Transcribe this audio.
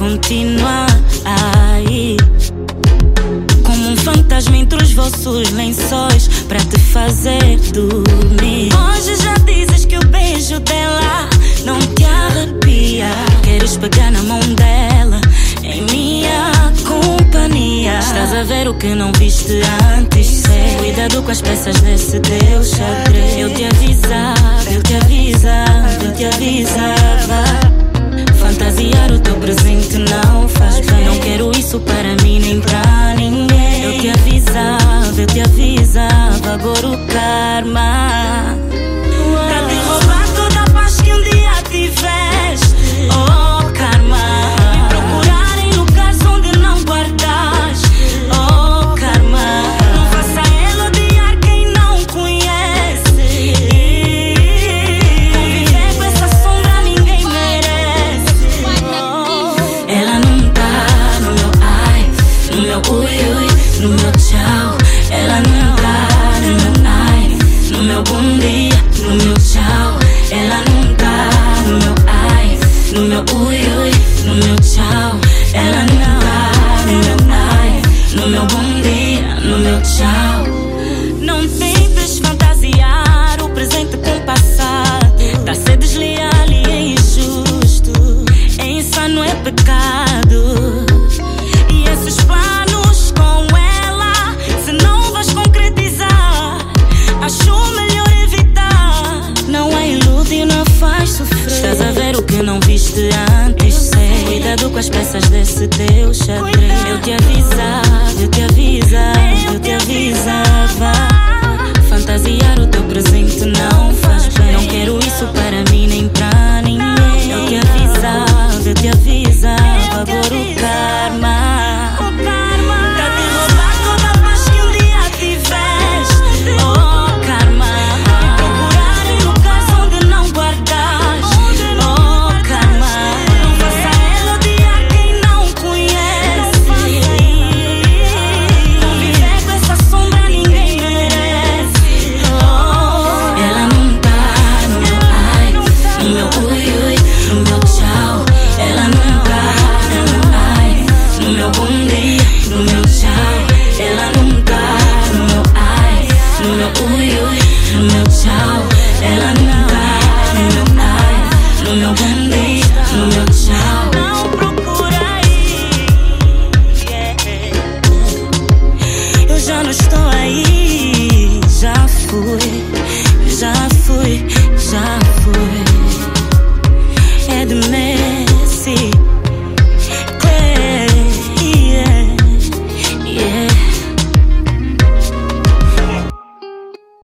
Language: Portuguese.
continuar aí, como um fantasma entre os vossos lençóis, pra te fazer dormir. Hoje já dizes que o beijo dela não te arrepia. Queres pegar na mão dela em minha companhia. Estás a ver o que não viste antes, sei. Cuidado com as peças desse teu xadrez. Eu te avisava. Fantasiar o teu presente não faz bem. Não quero isso para mim nem para ninguém. Eu te avisava. Agora o karma pra te roubar toda a paz que um dia tiveste. Oh karma, me procurar em lugares onde não guardas. Oh karma, não faça ela odiar quem não conhece. Conviver com essa sombra ninguém merece. Oh, ela não tá no meu ai, no meu ui ui, no meu tchau. Ela não tá no meu ai, no meu bom dia, no meu tchau. Ela não tá no meu ai, no meu ui ui, no meu tchau. Ela não tá no meu ai, no meu bom dia, no meu tchau. Não tentes fantasiar o presente com o passado. Tá a ser desleal e é injusto, é insano, é pecado. E esses planos com ela, se não vais concretizar, acho melhor evitar. Não é iludir, não faz sofrer. Estás a ver o que não viste antes, sei. Cuidado com as peças desse teu xadrez. Eu te avisava. Fantasiar o teu presente não faz bem. Não quero isso para mim nem para ninguém. Eu te avisava. Agora o karma pra te roubar toda a paz que um dia tiveste. Oh karma, me procurar em lugares onde não guardas. Oh karma, não faça ela odiar quem não conhece. Conviver com essa sombra ninguém merece. Oh, ela não tá no meu ai, no meu ui ui, no meu tchau. Ela não tá no meu ai, no meu bom dia, no meu tchau. Ela não tá no meu ai, no meu ui ui, no meu tchau. Ela não tá no meu ai, no meu bom dia, no meu tchau. Não procura aí, yeah. Eu já não estou aí, já fui.